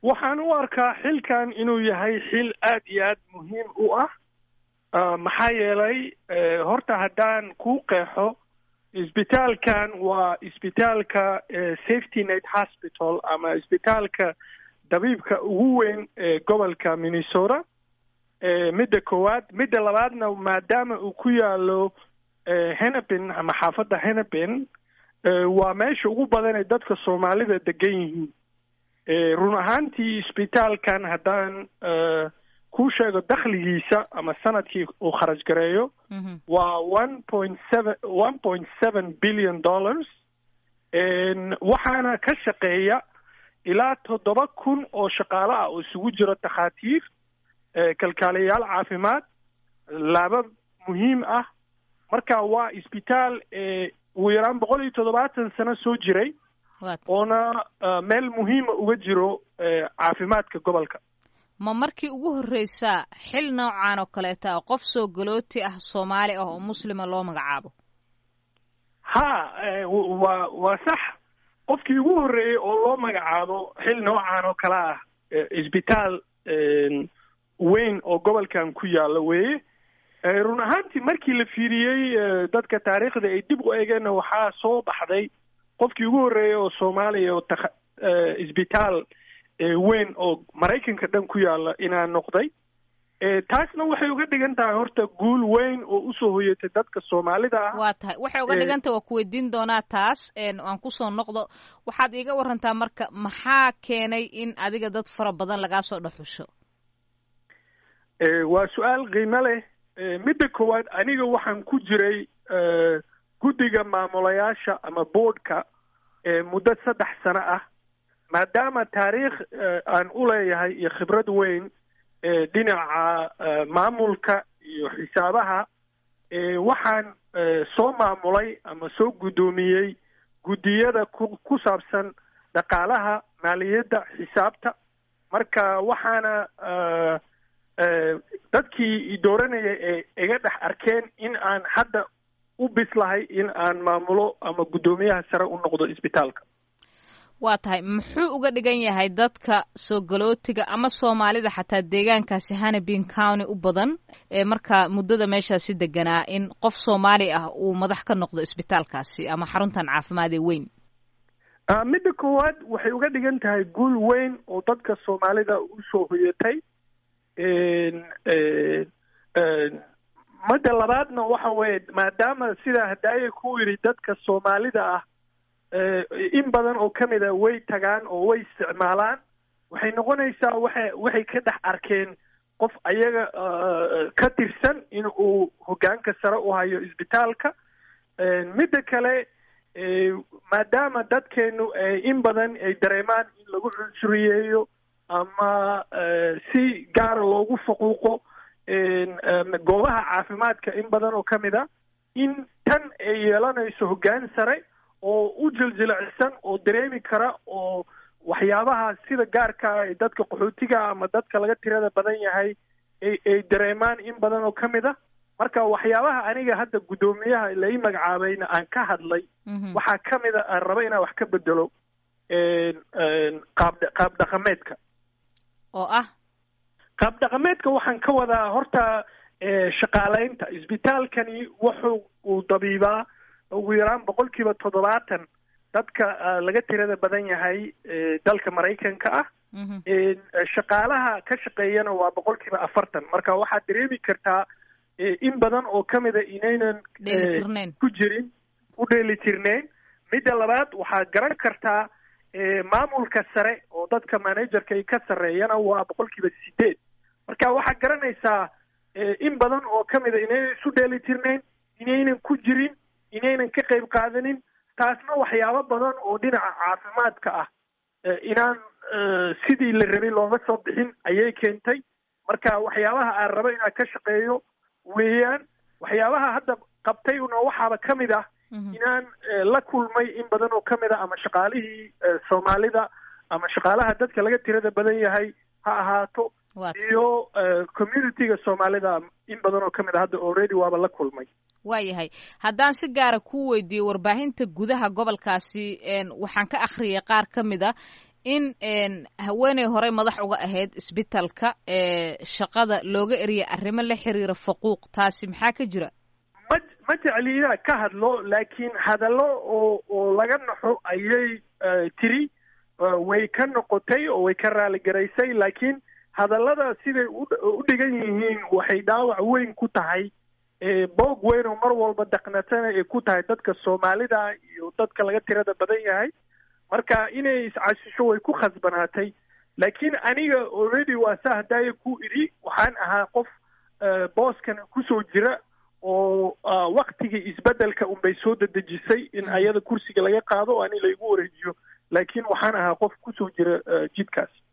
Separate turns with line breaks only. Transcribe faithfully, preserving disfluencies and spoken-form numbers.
waxaan u arkaa xilkan inuu yahay xil aad iyo aad muhiim u ah maxaa yeelay horta haddaan kuu qeexo isbitaalkan waa isbitaalka safety net hospital ama isbitaalka dabiibka ugu weyn ee gobolka Minnesota midda koowaad midda labaadna maadaama uu ku yaalo Hennepin ama xaafadda Hennepin waa meesha ugu badan ee dadka Soomaalida degan yihiin run ahaantii isbitaalkan haddaan ku sheego dakhligiisa ama sanadkii uu kharash gareeyo waa one point seven one point seven billion dollars waxaana ka shaqeeya ilaa toddoba kun oo shaqaale ah oo isugu jiro takhaatiir kalkaaliyayaal caafimaad laabab muhiim ah marka waa isbitaal ugu yaraan boqol iyo toddobaatan sano soo jiray oona meel muhiima uga jiro caafimaadka gobolka
ma markii ugu horreysa xil noocan oo kaleeta qof soo galooti ah Soomaali ah oo muslima loo magacaabo
ha waa waa sax qofkii ugu horreeyay oo loo magacaabo xil noocan oo kale ah isbitaal weyn oo gobolkan ku yaala weeye run ahaantii markii la fiiriyey dadka taariikhda ay dib u eegeen waxaa soo baxday qofkii ugu horreeyay oo Soomaaliya oo isbitaal weyn oo Mareykanka dhan ku yaala inaan noqday taasna waxay uga dhigan tahay horta guul weyn oo u soo hoyatay dadka Soomaalida ah
waa tahay waxay uga dhigan tahay waa ku weydiin doonaa taas aan ku soo noqdo waxaad iiga warantaa marka maxaa keenay in adiga dad fara badan laga soo dhaxusho
waa su'aal qiimo leh midda koowaad aniga waxaan ku jiray guddiga maamulayaasha ama boardka muddo saddex sano ah maadaama taariikh aan u leeyahay iyo khibrad weyn dhinaca maamulka iyo xisaabaha waxaan soo maamulay ama soo guddoomiyey guddiyada ku saabsan dhaqaalaha maaliyadda xisaabta marka waxaana dadkii dooranaya ee iga dhex arkeen in aan hadda u bislahay in aan maamulo ama guddoomiyaha sare u noqdo isbitaalka
waa tahay muxuu uga dhigan yahay dadka soo galootiga ama Soomaalida xataa deegaankaasi Hennepin County u badan ee marka muddada meeshaasi deganaa in qof Soomaali ah uu madax ka noqdo isbitaalkaasi ama xaruntan caafimaad ee weyn
midda koowaad waxay uga dhigan tahay guul weyn oo dadka Soomaalida u soo hoyatay midda labaadna waxa weeye maadaama sida hadaaye ku yidhi dadka Soomaalida ah in badan oo ka mid a way tagaan oo way isticmaalaan waxay noqonaysaa waxay waxay ka dhex arkeen qof ayaga ka tirsan in uu hoggaanka sare u hayo isbitaalka midda kale maadaama dadkeenu in badan ay dareemaan in lagu cunsuriyeeyo ama si gaara loogu faquuqo goobaha caafimaadka in badan oo ka mid a in tan ay yeelanayso hoggaan sare oo u jiljilacsan oo dareemi kara oo waxyaabaha sida gaarka ay dadka qaxootiga ama dadka laga tirada badan yahay ay ay dareemaan in badan oo ka mid a marka waxyaabaha aniga hadda guddoomiyaha la ii magacaabayna aan ka hadlay waxaa ka mid a aan raba inaan wax ka bedelo qaab qaab dhaqameedka
oo ah
qaab dhaqameedka waxaan ka wadaa horta shaqaalaynta isbitaalkani wuxuu uu dabiibaa ugu yaraan boqolkiiba toddobaatan dadka laga tirada badan yahay dalka Mareykanka ah shaqaalaha ka shaqeeyana waa boqolkiiba afartan marka waxaad dareemi kartaa in badan oo ka mida inaynan ku jirin u dheelitirneyn midda labaad waxaad garan kartaa maamulka sare oo dadka managerka ay ka sarreeyana waa boqolkiiba sideed marka waxaad garanaysaa in badan oo ka mida inaynan isu dheelitirneyn inaynan ku jirin inaynan ka qayb qaadanin taasna waxyaabo badan oo dhinaca caafimaadka ah inaan sidii la rabay looga soo bixin ayay keentay marka waxyaabaha aan rabo inaan ka shaqeeyo weeyaan waxyaabaha hadda qabtayna waxaaba ka mid ah inaan la kulmay in badan oo ka mid ah ama shaqaalihii Soomaalida ama shaqaalaha dadka laga tirada badan yahay ha ahaato iyo communityga Soomaalida in badan oo ka mid ah hadda already waaba la kulmay
waayahay haddaan si gaara ku weydiiyo warbaahinta gudaha gobolkaasi waxaan ka akhriyay qaar ka mid a in haweeney horey madax uga ahayd isbitaalka shaqada looga eriyay arrimo la xiriira faquuq taasi maxaa ka jira?
ma ma jecli inaan ka hadlo laakiin hadallo oo oo laga naxo ayay tiri way ka noqotay oo way ka raaligaraysay laakiin hadallada siday u dhigan yihiin waxay dhaawac weyn ku tahay boog weyn oo mar walba dhaqnatana ay ku tahay dadka Soomaalida iyo dadka laga tirada badan yahay marka inay iscasisho way ku khasbanaatay laakiin aniga already waa sahday ku iri waxaan ahaa qof booskan ku soo jira oo waqtigii isbedelka un bay soo dadejisay in ayada kursiga laga qaado oo ani la igu wareejiyo laakiin waxaan ahaa qof ku soo jira jidkaas.